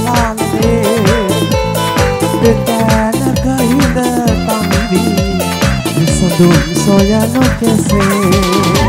සලන්නේ දෙතැනක ඉඳ තනිවි විසඳුම් සොයනු කෙසේ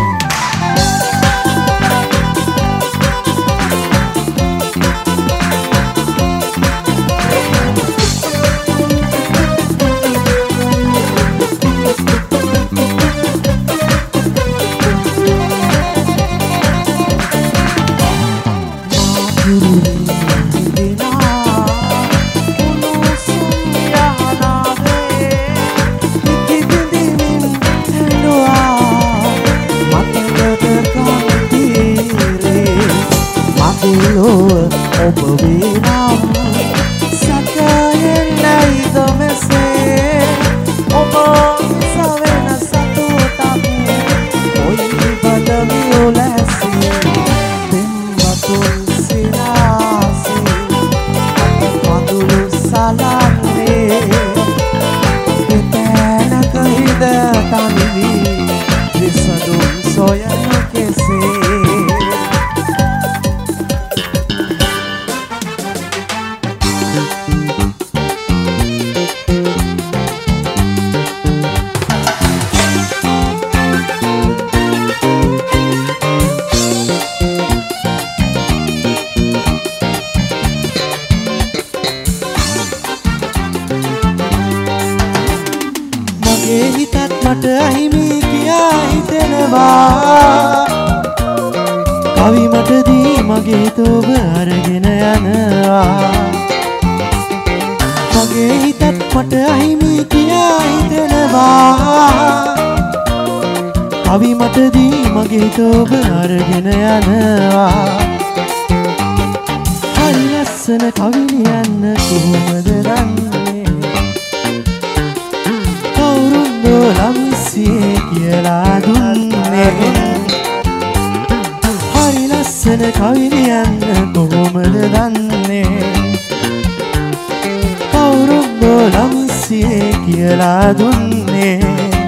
ඔබ වේනම් සැකයෙන් නැයිද මෙසේ ඔබ සවෙන සතුටක් ඔයි බදමියු ලැසි දෙම්බතුන් සිනාසි මදුළු සලන්නේ දෙතැනක හිද තනිවි විසඳුම් සොයනු කෙසේ මගේ හිතත් මට අහිමි කියා හිතෙනවා කවි මට දී මගේ හිත ඔබ අරගෙන යනවා මගේ හිතත් මට අහිමි කියා හිතෙනවා කවි මට දී මගේ හිත ඔබ අරගෙන යනවා හරි ලස්සන කවි ලියන්න කොහොමද දන්නේ ලම්සියේ කියලා දුන්නේ හරි ලස්සන කවි ලියන්න කොහොමද දන්නේ කවුරුන්ද ලම්සියේ කියලා දුන්නේ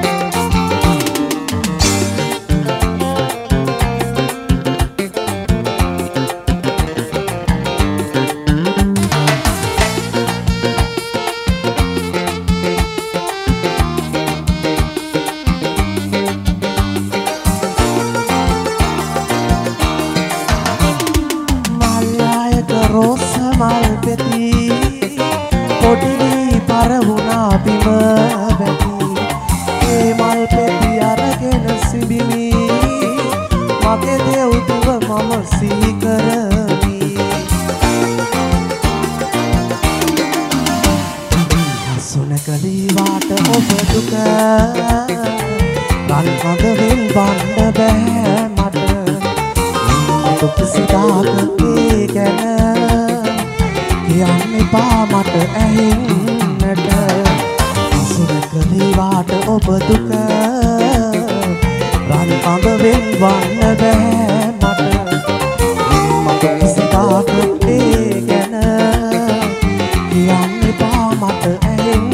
රෝස මල් පෙති පොඩි පරවුණා බිම වැටි ඒ මල් පෙති අරගෙන සිඹිමි මගේ දෙව්දුව මම සිහි කරමි සුනකලී වාට ඔබ දුක රන් කඳ වෙල් බන්න බෑ මට ඔබ සිතාක ඒ ගැන කියන්න එපා මට ඇහෙන්නට සුනකලී වාට ඔබ දුක රන් කඳ වෙල් බන්න බෑ මට සිතාක ඒ ගැන කියන්න එපා මට ඇහෙන්නට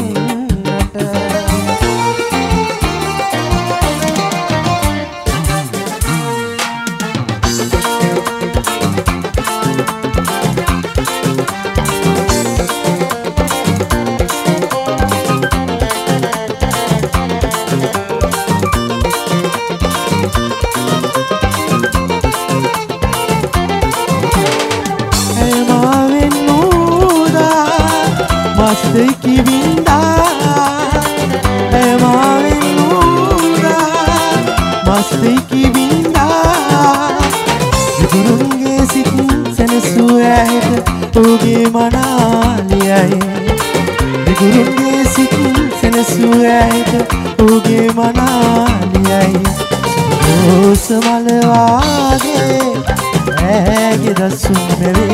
Mastei que vinda, maven nuda, mastei que vinda. Gurunge sit sensuet, toge manaliai. Gurunge sit sensuet, toge manaliai. Os malvage, ege da sunneve.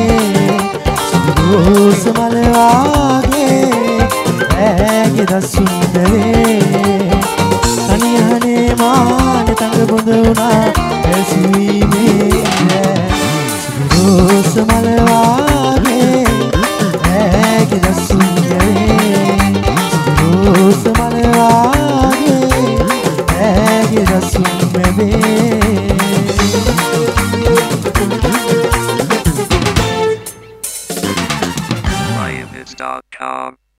Os malvage, ege da sunneve.